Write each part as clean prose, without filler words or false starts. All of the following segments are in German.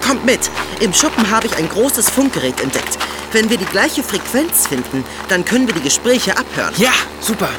Kommt mit. Im Schuppen habe ich ein großes Funkgerät entdeckt. Wenn wir die gleiche Frequenz finden, dann können wir die Gespräche abhören. Ja, super.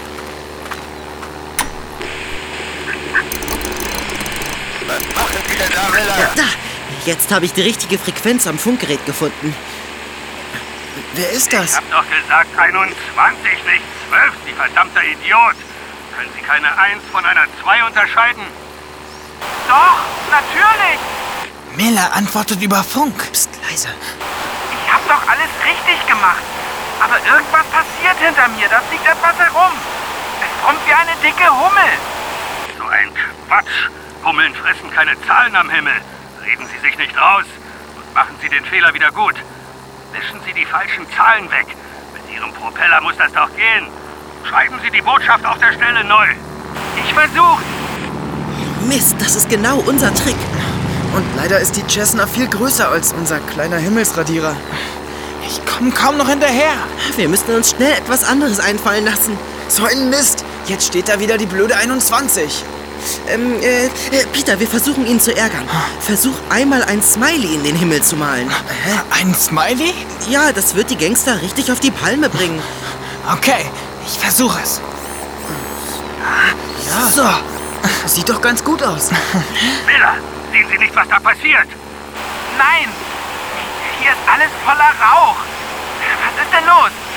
Was machen Sie denn da, Miller? Da! Jetzt habe ich die richtige Frequenz am Funkgerät gefunden. Wer ist das? Ich hab doch gesagt 21, nicht 12, Sie verdammter Idiot. Können Sie keine 1 von einer 2 unterscheiden? Doch, natürlich. Miller antwortet über Funk. Psst, leise. Ich hab doch alles richtig gemacht. Aber irgendwas passiert hinter mir. Da fliegt etwas herum. Es brummt wie eine dicke Hummel. So ein Quatsch. Hummeln fressen keine Zahlen am Himmel. Reden Sie sich nicht raus. Und machen Sie den Fehler wieder gut. Wischen Sie die falschen Zahlen weg. Mit Ihrem Propeller muss das doch gehen. Schreiben Sie die Botschaft auf der Stelle neu. Ich versuch's. Mist, das ist genau unser Trick. Und leider ist die Cessna viel größer als unser kleiner Himmelsradierer. Ich komme kaum noch hinterher. Wir müssen uns schnell etwas anderes einfallen lassen. So ein Mist. Jetzt steht da wieder die blöde 21. Peter, wir versuchen ihn zu ärgern. Versuch einmal ein Smiley in den Himmel zu malen. Hä? Ein Smiley? Ja, das wird die Gangster richtig auf die Palme bringen. Okay, ich versuche es. Ja. So, sieht doch ganz gut aus. Miller, sehen Sie nicht, was da passiert? Nein, hier ist alles voller Rauch. Was ist denn los?